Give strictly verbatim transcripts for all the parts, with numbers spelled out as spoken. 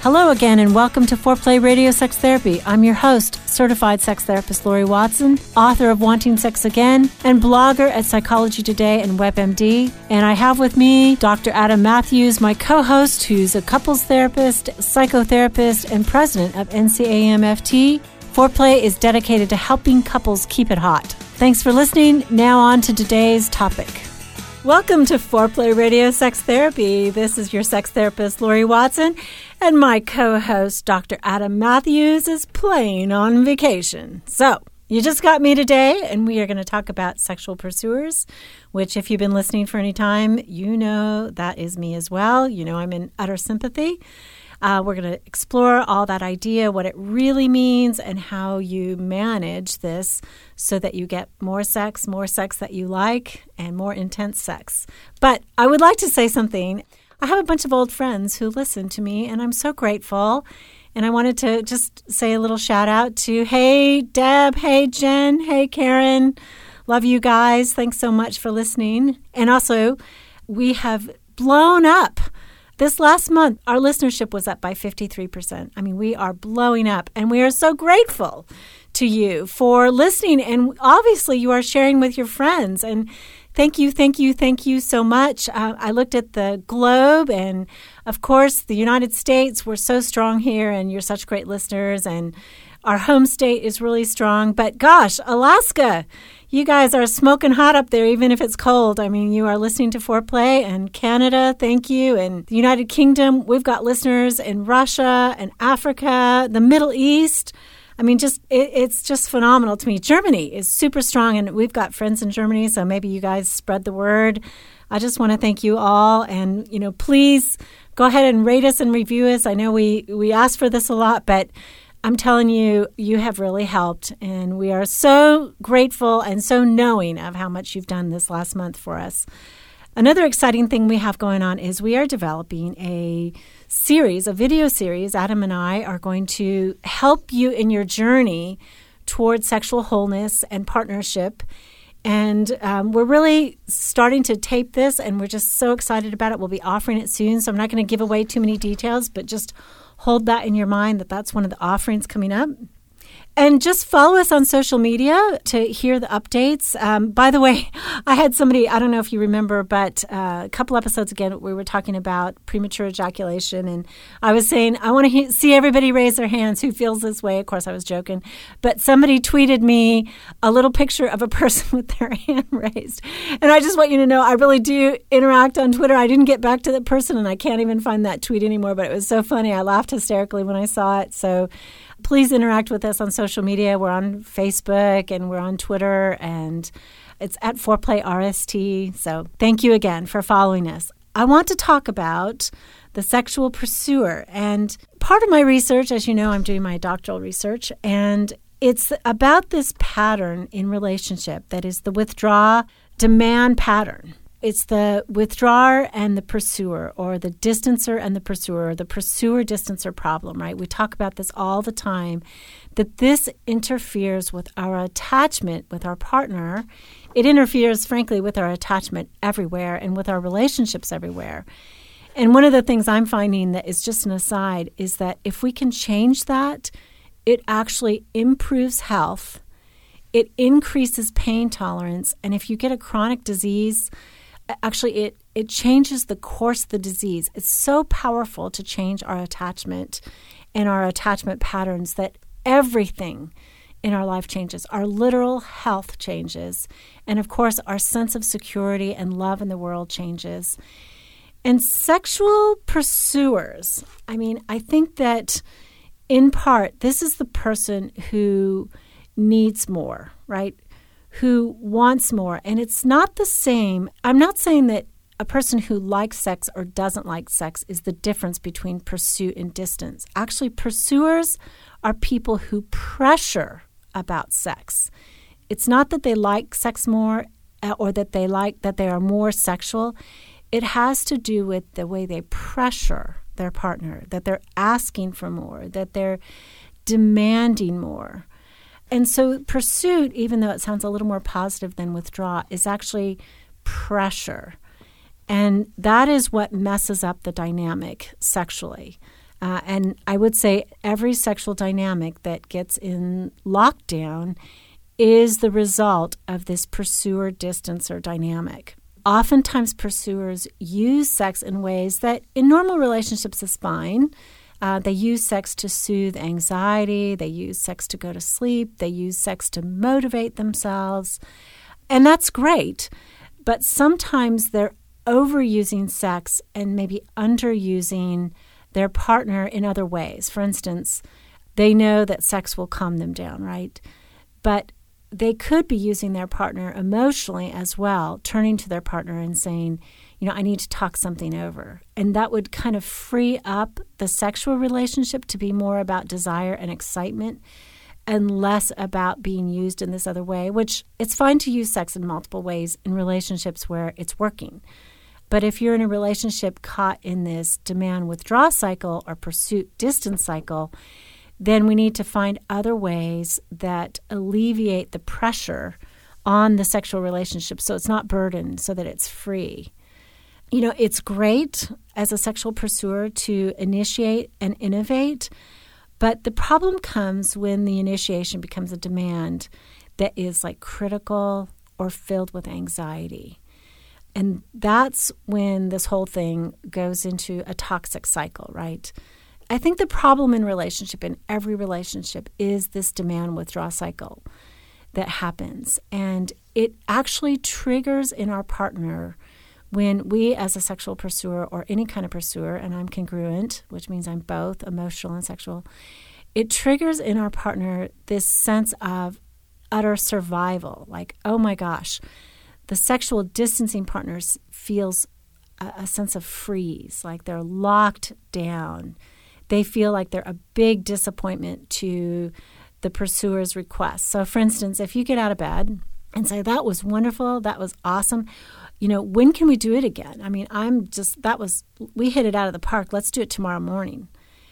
Hello again, and welcome to Foreplay Radio Sex Therapy. I'm your host, certified sex therapist Lori Watson, author of Wanting Sex Again, and blogger at Psychology Today and WebMD. And I have with me Doctor Adam Matthews, my co-host, who's a couples therapist, psychotherapist, and president of N C A M F T. Foreplay is dedicated to helping couples keep it hot. Thanks for listening. Now on to today's topic. Welcome to Foreplay Radio Sex Therapy. This is your sex therapist, Lori Watson, and my co-host, Doctor Adam Matthews, is playing on vacation. So, you just got me today, and we are going to talk about sexual pursuers, which if you've been listening for any time, you know that is me as well. You know I'm in utter sympathy. Uh, we're going to explore all that idea, what it really means, and how you manage this so that you get more sex, more sex that you like, and more intense sex. But I would like to say something. I have a bunch of old friends who listen to me, and I'm so grateful. And I wanted to just say a little shout out to, hey, Deb, hey, Jen, hey, Karen. Love you guys. Thanks so much for listening. And also, we have blown up. This last month, our listenership was up by fifty-three percent. I mean, we are blowing up, and we are so grateful to you for listening. And obviously, you are sharing with your friends. And thank you, thank you, thank you so much. Uh, I looked at the globe, and of course, the United States, we're so strong here, and you're such great listeners. And our home state is really strong. But gosh, Alaska, you guys are smoking hot up there, even if it's cold. I mean, you are listening to Foreplay, and Canada, thank you. And the United Kingdom, we've got listeners in Russia and Africa, the Middle East. I mean, just it, it's just phenomenal to me. Germany is super strong, and we've got friends in Germany, so maybe you guys spread the word. I just want to thank you all. And, you know, please go ahead and rate us and review us. I know we, we ask for this a lot, but I'm telling you, you have really helped, and we are so grateful and so knowing of how much you've done this last month for us. Another exciting thing we have going on is we are developing a series, a video series. Adam and I are going to help you in your journey towards sexual wholeness and partnership. And um, we're really starting to tape this, and we're just so excited about it. We'll be offering it soon, so I'm not going to give away too many details, but just hold that in your mind that that's one of the offerings coming up. And just follow us on social media to hear the updates. Um, by the way, I had somebody, I don't know if you remember, but uh, a couple episodes ago, we were talking about premature ejaculation. And I was saying, I want to he- see everybody raise their hands who feels this way. Of course, I was joking. But somebody tweeted me a little picture of a person with their hand raised. And I just want you to know, I really do interact on Twitter. I didn't get back to the person, and I can't even find that tweet anymore. But it was so funny. I laughed hysterically when I saw it. So please interact with us on social media. We're on Facebook and we're on Twitter, and it's at Foreplay R S T. So thank you again for following us. I want to talk about the sexual pursuer. And part of my research, as you know, I'm doing my doctoral research, and it's about this pattern in relationship that is the withdraw demand pattern. It's the withdrawer and the pursuer, or the distancer and the pursuer, or the pursuer-distancer problem, right? We talk about this all the time, that this interferes with our attachment with our partner. It interferes, frankly, with our attachment everywhere and with our relationships everywhere. And one of the things I'm finding that is just an aside is that if we can change that, it actually improves health. It increases pain tolerance. And if you get a chronic disease, actually, it, it changes the course of the disease. It's so powerful to change our attachment and our attachment patterns that everything in our life changes. Our literal health changes. And, of course, our sense of security and love in the world changes. And sexual pursuers, I mean, I think that in part, this is the person who needs more, right? Who wants more. And it's not the same. I'm not saying that a person who likes sex or doesn't like sex is the difference between pursuit and distance. Actually, pursuers are people who pressure about sex. It's not that they like sex more or that they like that they are more sexual. It has to do with the way they pressure their partner, that they're asking for more, that they're demanding more. And so pursuit, even though it sounds a little more positive than withdraw, is actually pressure. And that is what messes up the dynamic sexually. Uh, and I would say every sexual dynamic that gets in lockdown is the result of this pursuer-distancer dynamic. Oftentimes, pursuers use sex in ways that in normal relationships is fine. Uh, they use sex to soothe anxiety. They use sex to go to sleep. They use sex to motivate themselves. And that's great. But sometimes they're overusing sex and maybe underusing their partner in other ways. For instance, they know that sex will calm them down, right? But they could be using their partner emotionally as well, turning to their partner and saying, you know, I need to talk something over. And that would kind of free up the sexual relationship to be more about desire and excitement and less about being used in this other way, which it's fine to use sex in multiple ways in relationships where it's working. But if you're in a relationship caught in this demand-withdraw cycle or pursuit-distance cycle, then we need to find other ways that alleviate the pressure on the sexual relationship so it's not burdened, so that it's free. You know, it's great as a sexual pursuer to initiate and innovate, but the problem comes when the initiation becomes a demand that is like critical or filled with anxiety. And that's when this whole thing goes into a toxic cycle, right? I think the problem in relationship, in every relationship, is this demand-withdraw cycle that happens. And it actually triggers in our partner when we, as a sexual pursuer or any kind of pursuer, and I'm congruent, which means I'm both emotional and sexual, it triggers in our partner this sense of utter survival. Like, oh my gosh, the sexual distancing partner feels a, a sense of freeze, like they're locked down. They feel like they're a big disappointment to the pursuer's request. So, for instance, if you get out of bed and say, that was wonderful, that was awesome, you know, when can we do it again? I mean, I'm just, that was, we hit it out of the park. Let's do it tomorrow morning.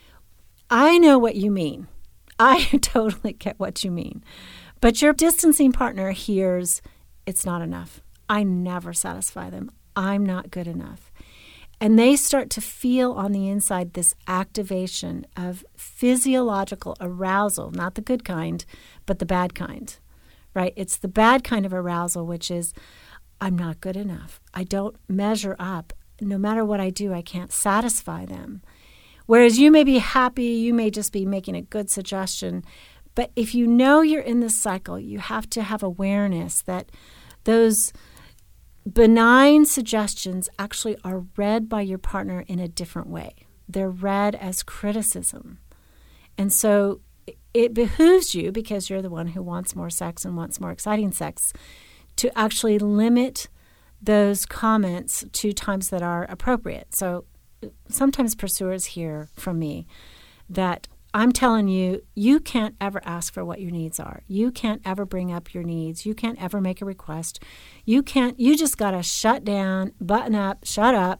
I know what you mean. I totally get what you mean. But your distancing partner hears, it's not enough. I never satisfy them. I'm not good enough. And they start to feel on the inside this activation of physiological arousal, not the good kind, but the bad kind, right? It's the bad kind of arousal, which is, I'm not good enough. I don't measure up. No matter what I do, I can't satisfy them. Whereas you may be happy, you may just be making a good suggestion. But if you know you're in this cycle, you have to have awareness that those benign suggestions actually are read by your partner in a different way. They're read as criticism. And so it behooves you, because you're the one who wants more sex and wants more exciting sex, to actually limit those comments to times that are appropriate. So sometimes pursuers hear from me that I'm telling you, you can't ever ask for what your needs are. You can't ever bring up your needs. You can't ever make a request. You can't, you just got to shut down, button up, shut up,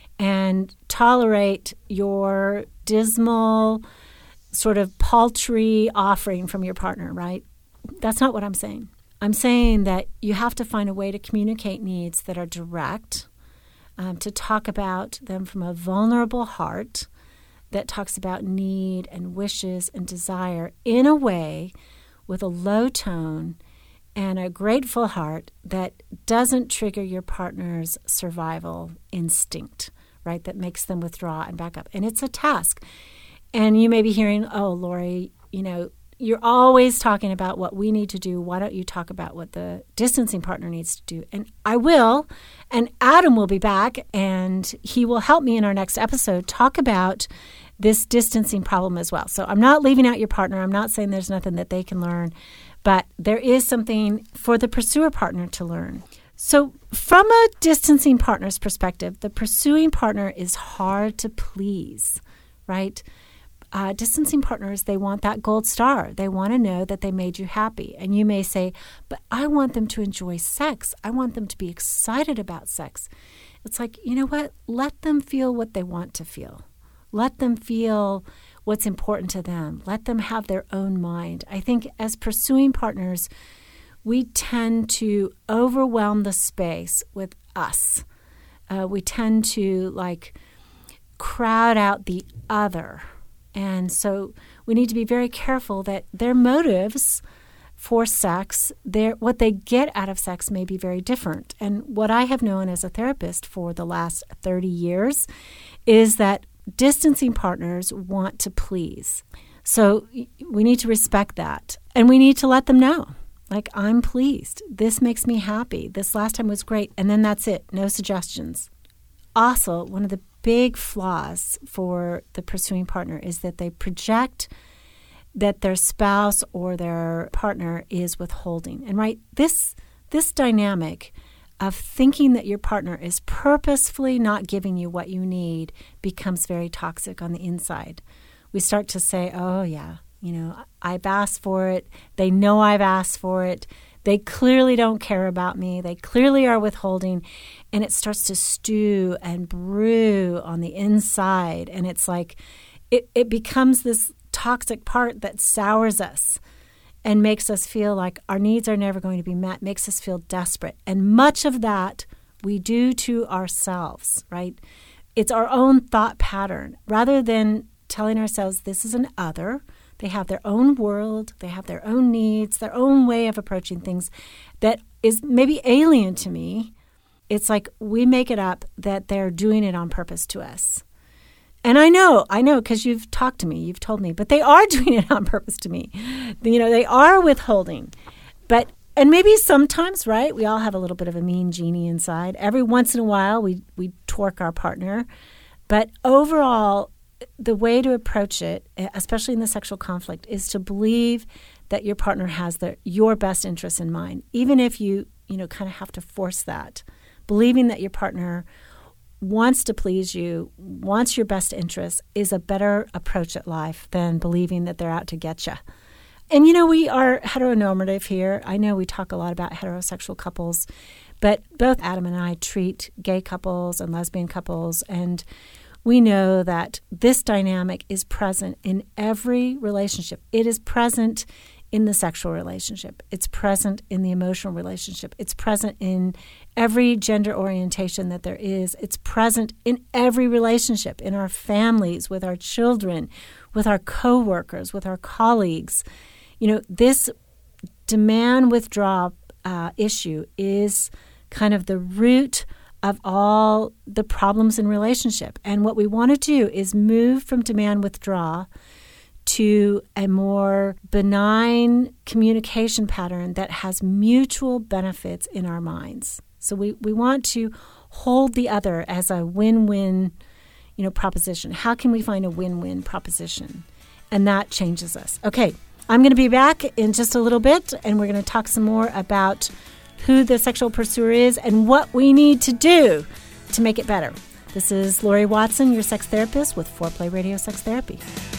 and tolerate your dismal, sort of paltry offering from your partner, right? That's not what I'm saying. I'm saying that you have to find a way to communicate needs that are direct, um, to talk about them from a vulnerable heart that talks about need and wishes and desire in a way with a low tone and a grateful heart that doesn't trigger your partner's survival instinct, right, that makes them withdraw and back up. And it's a task. And you may be hearing, oh, Lori, you know, you're always talking about what we need to do. Why don't you talk about what the distancing partner needs to do? And I will. And Adam will be back, and he will help me in our next episode talk about this distancing problem as well. So I'm not leaving out your partner. I'm not saying there's nothing that they can learn, but there is something for the pursuer partner to learn. So from a distancing partner's perspective, the pursuing partner is hard to please, right? Uh, distancing partners, they want that gold star. They want to know that they made you happy. And you may say, but I want them to enjoy sex. I want them to be excited about sex. It's like, you know what? Let them feel what they want to feel. Let them feel what's important to them. Let them have their own mind. I think as pursuing partners, we tend to overwhelm the space with us. Uh, we tend to like crowd out the other. And so we need to be very careful that their motives for sex, their, what they get out of sex may be very different. And what I have known as a therapist for the last thirty years is that distancing partners want to please. So we need to respect that. And we need to let them know, like, I'm pleased. This makes me happy. This last time was great. And then that's it. No suggestions. Also, one of the big flaws for the pursuing partner is that they project that their spouse or their partner is withholding. And right, this this dynamic of thinking that your partner is purposefully not giving you what you need becomes very toxic on the inside. We start to say, oh, yeah, you know, I've asked for it. They know I've asked for it. They clearly don't care about me. They clearly are withholding. And it starts to stew and brew on the inside. And it's like it, it becomes this toxic part that sours us and makes us feel like our needs are never going to be met, makes us feel desperate. And much of that we do to ourselves, right? It's our own thought pattern. Rather than telling ourselves this is an other, they have their own world, they have their own needs, their own way of approaching things that is maybe alien to me. It's like we make it up that they're doing it on purpose to us. And I know, I know, because you've talked to me, you've told me, but they are doing it on purpose to me. You know, they are withholding. But, and maybe sometimes, right, we all have a little bit of a mean genie inside. Every once in a while, we, we torque our partner. But overall, the way to approach it, especially in the sexual conflict, is to believe that your partner has the, your best interests in mind, even if you, you know, kind of have to force that. Believing that your partner wants to please you, wants your best interests, is a better approach at life than believing that they're out to get you. And, you know, we are heteronormative here. I know we talk a lot about heterosexual couples, but both Adam and I treat gay couples and lesbian couples, and we know that this dynamic is present in every relationship. It is present in the sexual relationship. It's present in the emotional relationship. It's present in every gender orientation that there is. It's present in every relationship, in our families, with our children, with our coworkers, with our colleagues. You know, this demand-withdraw uh, issue is kind of the root of all the problems in relationship. And what we want to do is move from demand-withdraw to a more benign communication pattern that has mutual benefits in our minds. So we, we want to hold the other as a win-win, you know, proposition. How can we find a win-win proposition? And that changes us. Okay, I'm going to be back in just a little bit, and we're going to talk some more about who the sexual pursuer is and what we need to do to make it better. This is Lori Watson, your sex therapist with Foreplay Radio Sex Therapy.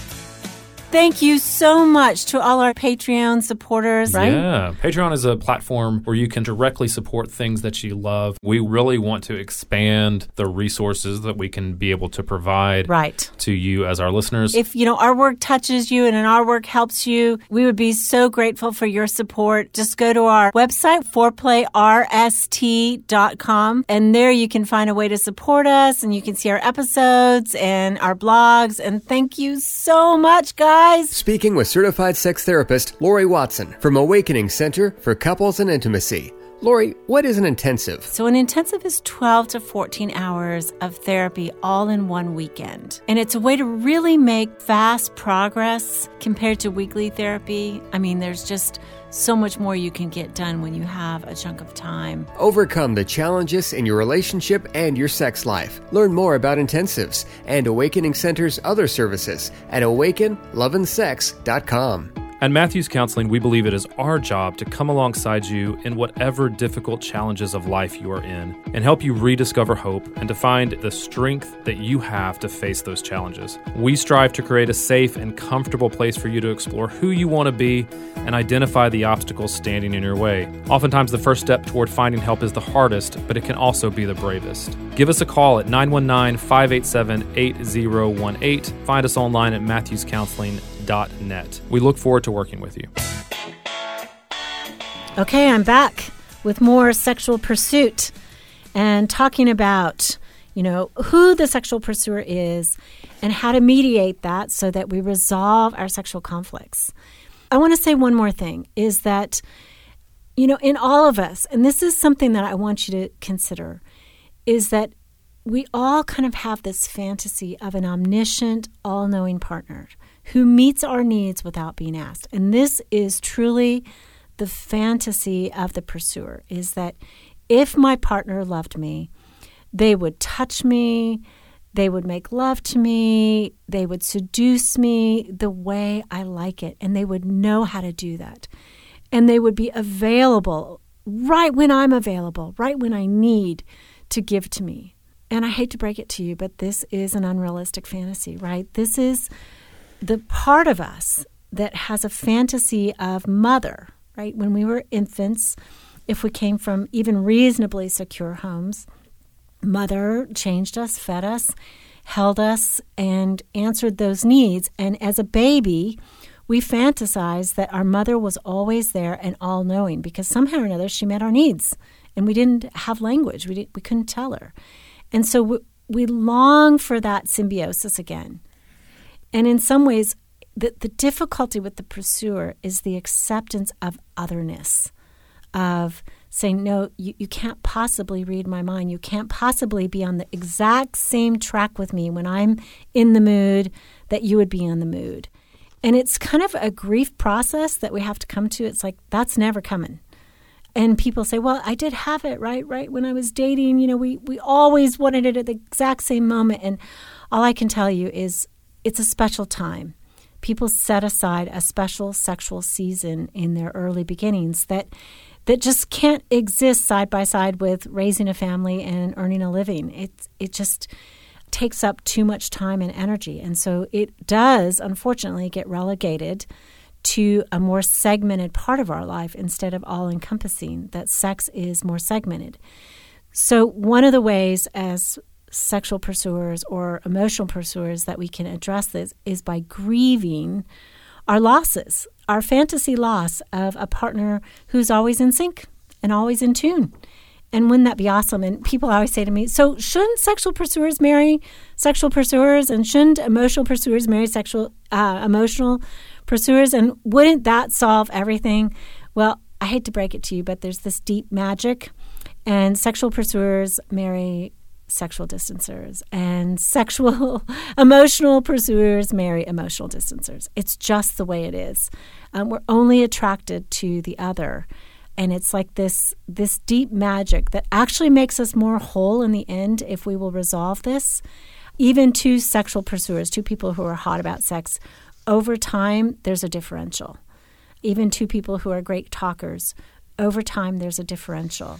Thank you so much to all our Patreon supporters, right? Yeah. Patreon is a platform where you can directly support things that you love. We really want to expand the resources that we can be able to provide right. to you as our listeners. If, you know, our work touches you and our work helps you, we would be so grateful for your support. Just go to our website, foreplay r s t dot com, and there you can find a way to support us, and you can see our episodes and our blogs. And thank you so much, guys. Speaking with certified sex therapist Lori Watson from Awakening Center for Couples and Intimacy. Lori, what is an intensive? So an intensive is twelve to fourteen hours of therapy all in one weekend. And it's a way to really make fast progress compared to weekly therapy. I mean, there's just so much more you can get done when you have a chunk of time. Overcome the challenges in your relationship and your sex life. Learn more about intensives and Awakening Center's other services at awaken love and sex dot com. At Matthews Counseling, we believe it is our job to come alongside you in whatever difficult challenges of life you are in and help you rediscover hope and to find the strength that you have to face those challenges. We strive to create a safe and comfortable place for you to explore who you want to be and identify the obstacles standing in your way. Oftentimes, the first step toward finding help is the hardest, but it can also be the bravest. Give us a call at nine one nine, five eight seven, eight zero one eight. Find us online at matthews counseling dot net. We look forward to working with you. Okay, I'm back with more sexual pursuit and talking about, you know, who the sexual pursuer is and how to mediate that so that we resolve our sexual conflicts. I want to say one more thing is that, you know, in all of us, and this is something that I want you to consider, is that we all kind of have this fantasy of an omniscient, all-knowing partner who meets our needs without being asked. And this is truly the fantasy of the pursuer, is that if my partner loved me, they would touch me, they would make love to me, they would seduce me the way I like it, and they would know how to do that. And they would be available right when I'm available, right when I need to give to me. And I hate to break it to you, but this is an unrealistic fantasy, right? This is the part of us that has a fantasy of mother, right? When we were infants, if we came from even reasonably secure homes, mother changed us, fed us, held us, and answered those needs. And as a baby, we fantasized that our mother was always there and all-knowing because somehow or another she met our needs. And we didn't have language. We, didn't, we couldn't tell her. And so we, we long for that symbiosis again. And in some ways, the, the difficulty with the pursuer is the acceptance of otherness, of saying, no, you, you can't possibly read my mind. You can't possibly be on the exact same track with me when I'm in the mood that you would be in the mood. And it's kind of a grief process that we have to come to. It's like, that's never coming. And people say, well, I did have it, right? Right when I was dating, you know, we, we always wanted it at the exact same moment. And all I can tell you is it's a special time. People set aside a special sexual season in their early beginnings that that just can't exist side by side with raising a family and earning a living. It, it just takes up too much time and energy. And so it does, unfortunately, get relegated to a more segmented part of our life instead of all-encompassing, that sex is more segmented. So one of the ways as sexual pursuers or emotional pursuers that we can address this is by grieving our losses, our fantasy loss of a partner who's always in sync and always in tune. And wouldn't that be awesome? And people always say to me, so shouldn't sexual pursuers marry sexual pursuers, and shouldn't emotional pursuers marry sexual uh, emotional pursuers, and wouldn't that solve everything? Well, I hate to break it to you, but there's this deep magic, and sexual pursuers marry sexual distancers, and sexual emotional pursuers marry emotional distancers. It's just the way it is. Um, we're only attracted to the other. And it's like this this deep magic that actually makes us more whole in the end if we will resolve this. Even two sexual pursuers, two people who are hot about sex, over time, there's a differential. Even two people who are great talkers, over time, there's a differential.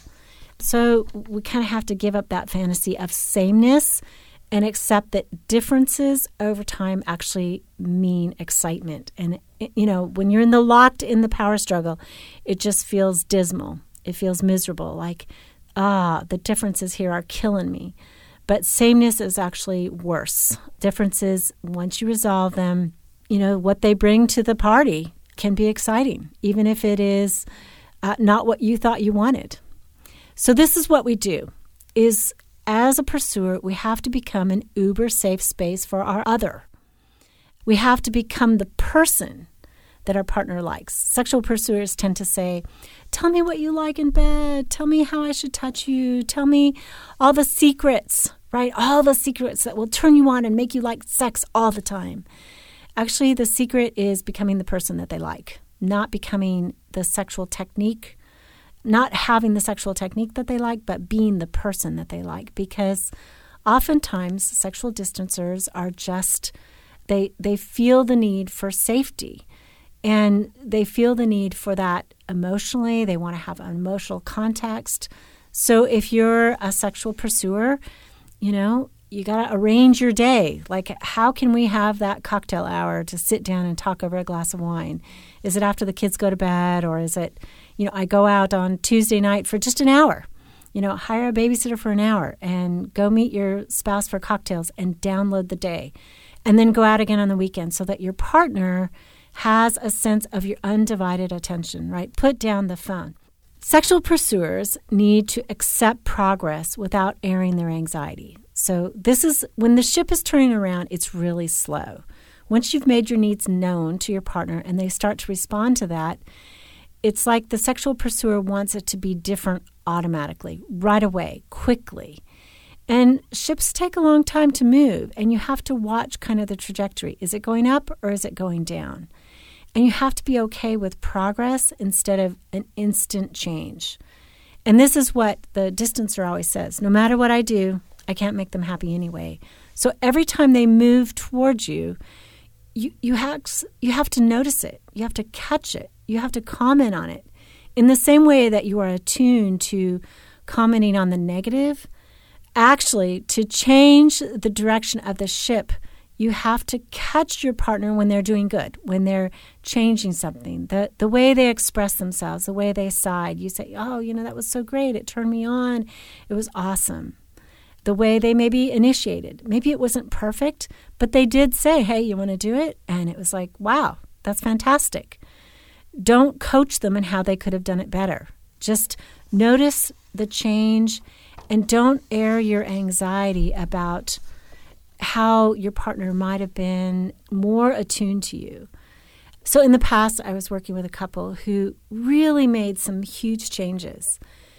So we kind of have to give up that fantasy of sameness and accept that differences over time actually mean excitement. And, you know, when you're in the locked in the power struggle, it just feels dismal. It feels miserable, like, ah, the differences here are killing me. But sameness is actually worse. Differences, once you resolve them, you know, what they bring to the party can be exciting, even if it is uh, not what you thought you wanted. So this is what we do, is as a pursuer, we have to become an uber safe space for our other. We have to become the person that our partner likes. Sexual pursuers tend to say, tell me what you like in bed. Tell me how I should touch you. Tell me all the secrets, right? All the secrets that will turn you on and make you like sex all the time. Actually, the secret is becoming the person that they like, not becoming the sexual technique, not having the sexual technique that they like, but being the person that they like. Because oftentimes sexual distancers are just, they they feel the need for safety. And they feel the need for that emotionally. They want to have an emotional context. So if you're a sexual pursuer, you know, you got to arrange your day. Like, how can we have that cocktail hour to sit down and talk over a glass of wine? Is it after the kids go to bed, or is it, you know, I go out on Tuesday night for just an hour? You know, hire a babysitter for an hour and go meet your spouse for cocktails and download the day. And then go out again on the weekend so that your partner has a sense of your undivided attention, right? Put down the phone. Sexual pursuers need to accept progress without airing their anxiety. So this is, when the ship is turning around, it's really slow. Once you've made your needs known to your partner and they start to respond to that, it's like the sexual pursuer wants it to be different automatically, right away, quickly. And ships take a long time to move, and you have to watch kind of the trajectory. Is it going up or is it going down? And you have to be okay with progress instead of an instant change. And this is what the distancer always says. No matter what I do, I can't make them happy anyway. So every time they move towards you, you, you, have, you have to notice it. You have to catch it. You have to comment on it. In the same way that you are attuned to commenting on the negative, actually, to change the direction of the ship, you have to catch your partner when they're doing good, when they're changing something, the the way they express themselves, the way they sighed. You say, oh, you know, that was so great. It turned me on. It was awesome. The way they maybe initiated. Maybe it wasn't perfect, but they did say, hey, you want to do it? And it was like, wow, that's fantastic. Don't coach them in how they could have done it better. Just notice the change and don't air your anxiety about how your partner might have been more attuned to you. So in the past, I was working with a couple who really made some huge changes.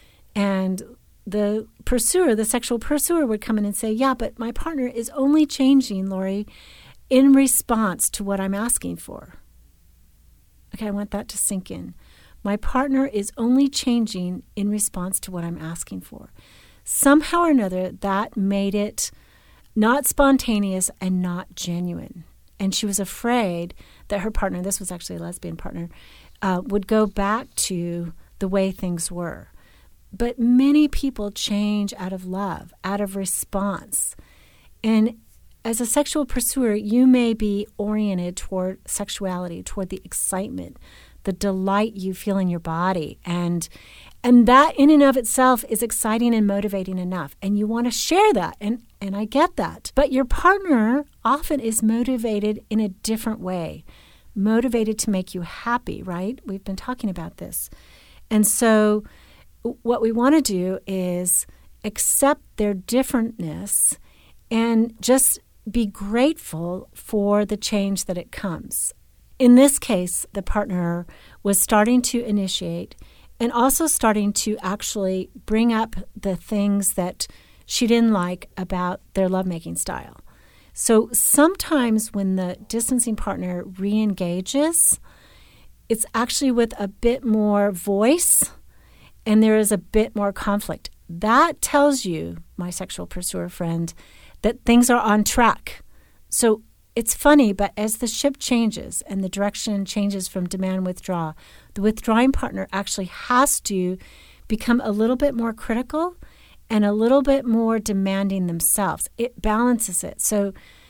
And the pursuer, the sexual pursuer, would come in and say, yeah, but my partner is only changing, Lori, in response to what I'm asking for. Okay, I want that to sink in. My partner is only changing in response to what I'm asking for. Somehow or another, that made it not spontaneous and not genuine. And she was afraid that her partner, this was actually a lesbian partner, uh, would go back to the way things were. But many people change out of love, out of response. And as a sexual pursuer, you may be oriented toward sexuality, toward the excitement, the delight you feel in your body. And and that in and of itself is exciting and motivating enough. And you want to share that. And, and I get that. But your partner often is motivated in a different way, motivated to make you happy, right? We've been talking about this. And so what we want to do is accept their differentness and just be grateful for the change that it comes. In this case, the partner was starting to initiate and also starting to actually bring up the things that she didn't like about their lovemaking style. So sometimes when the distancing partner re-engages, it's actually with a bit more voice and there is a bit more conflict. That tells you, my sexual pursuer friend, that things are on track. So it's funny, but as the ship changes and the direction changes from demand withdraw, the withdrawing partner actually has to become a little bit more critical and a little bit more demanding themselves. It balances it. So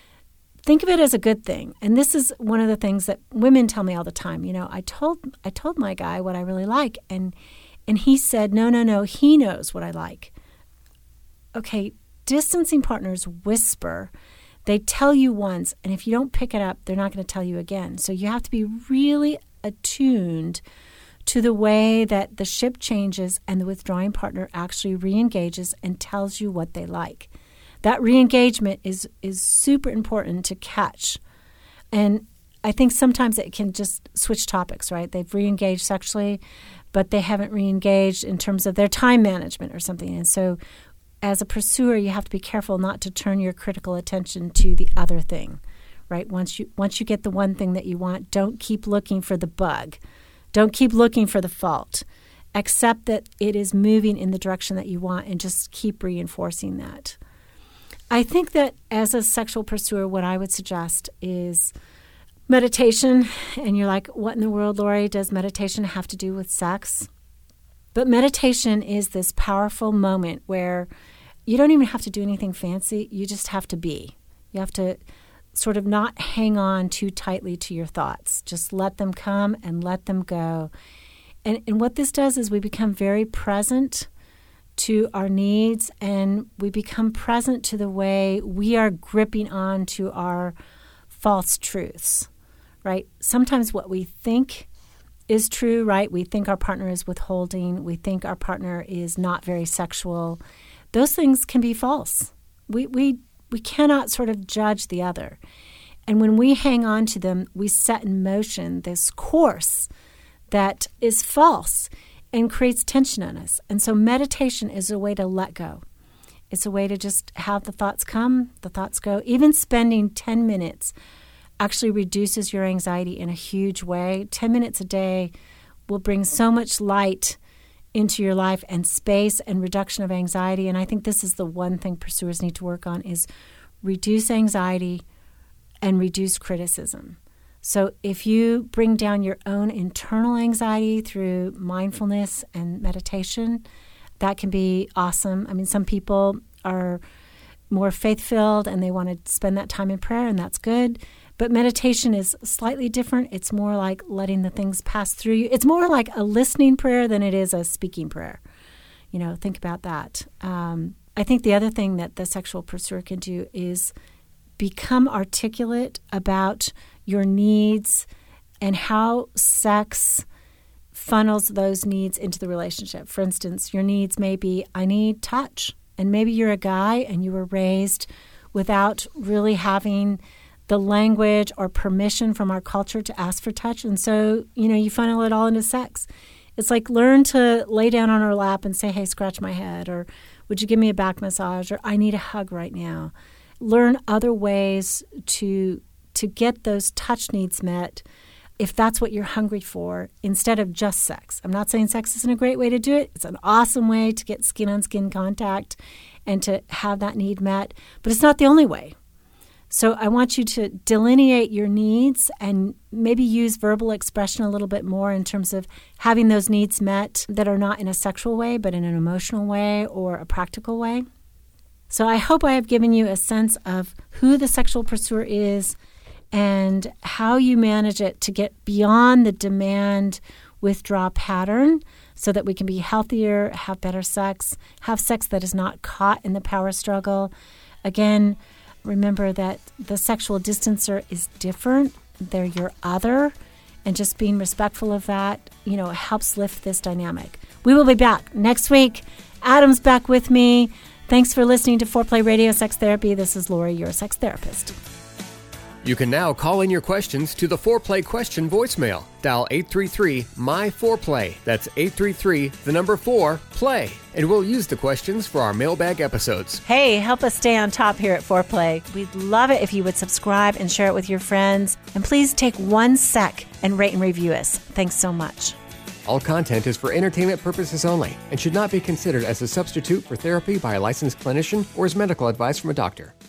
think of it as a good thing. And this is one of the things that women tell me all the time. You know, I told I told my guy what I really like, and and he said, no, no, no, he knows what I like. Okay, distancing partners whisper. They tell you once, and if you don't pick it up, they're not going to tell you again. So you have to be really attuned to the way that the ship changes and the withdrawing partner actually re-engages and tells you what they like. That re-engagement is, is super important to catch. And I think sometimes it can just switch topics, right? They've re-engaged sexually, but they haven't re-engaged in terms of their time management or something. And so as a pursuer, you have to be careful not to turn your critical attention to the other thing, right? Once you once you get the one thing that you want, don't keep looking for the bug. Don't keep looking for the fault. Accept that it is moving in the direction that you want and just keep reinforcing that. I think that as a sexual pursuer, what I would suggest is meditation. And you're like, what in the world, Lori, does meditation have to do with sex? But meditation is this powerful moment where you don't even have to do anything fancy. You just have to be. You have to sort of not hang on too tightly to your thoughts. Just let them come and let them go. And, and what this does is we become very present to our needs, and we become present to the way we are gripping on to our false truths, right? Sometimes what we think is true, right? We think our partner is withholding. We think our partner is not very sexual. Those things can be false. We we we cannot sort of judge the other. And when we hang on to them, we set in motion this course that is false and creates tension in us. And so meditation is a way to let go. It's a way to just have the thoughts come, the thoughts go. Even spending ten minutes actually reduces your anxiety in a huge way. ten minutes a day will bring so much light into your life and space and reduction of anxiety. And I think this is the one thing pursuers need to work on is reduce anxiety and reduce criticism. So if you bring down your own internal anxiety through mindfulness and meditation, that can be awesome. I mean, some people are more faith-filled and they want to spend that time in prayer, and that's good. But meditation is slightly different. It's more like letting the things pass through you. It's more like a listening prayer than it is a speaking prayer. You know, think about that. Um, I think the other thing that the sexual pursuer can do is become articulate about your needs and how sex funnels those needs into the relationship. For instance, your needs may be, I need touch. And maybe you're a guy and you were raised without really having the language or permission from our culture to ask for touch. And so, you know, you funnel it all into sex. It's like learn to lay down on her lap and say, hey, scratch my head, or would you give me a back massage, or I need a hug right now. Learn other ways to to get those touch needs met if that's what you're hungry for, instead of just sex. I'm not saying sex isn't a great way to do it. It's an awesome way to get skin-on-skin contact and to have that need met, but it's not the only way. So I want you to delineate your needs and maybe use verbal expression a little bit more in terms of having those needs met that are not in a sexual way, but in an emotional way or a practical way. So I hope I have given you a sense of who the sexual pursuer is and how you manage it to get beyond the demand withdraw pattern so that we can be healthier, have better sex, have sex that is not caught in the power struggle. Again, remember that the sexual distancer is different. They're your other. And just being respectful of that, you know, helps lift this dynamic. We will be back next week. Adam's back with me. Thanks for listening to Foreplay Radio Sex Therapy. This is Lori, your sex therapist. You can now call in your questions to the Foreplay question voicemail. Dial eight three three, M Y four play. That's eight three three, the number four, play. And we'll use the questions for our mailbag episodes. Hey, help us stay on top here at Foreplay. We'd love it if you would subscribe and share it with your friends. And please take one sec and rate and review us. Thanks so much. All content is for entertainment purposes only and should not be considered as a substitute for therapy by a licensed clinician or as medical advice from a doctor.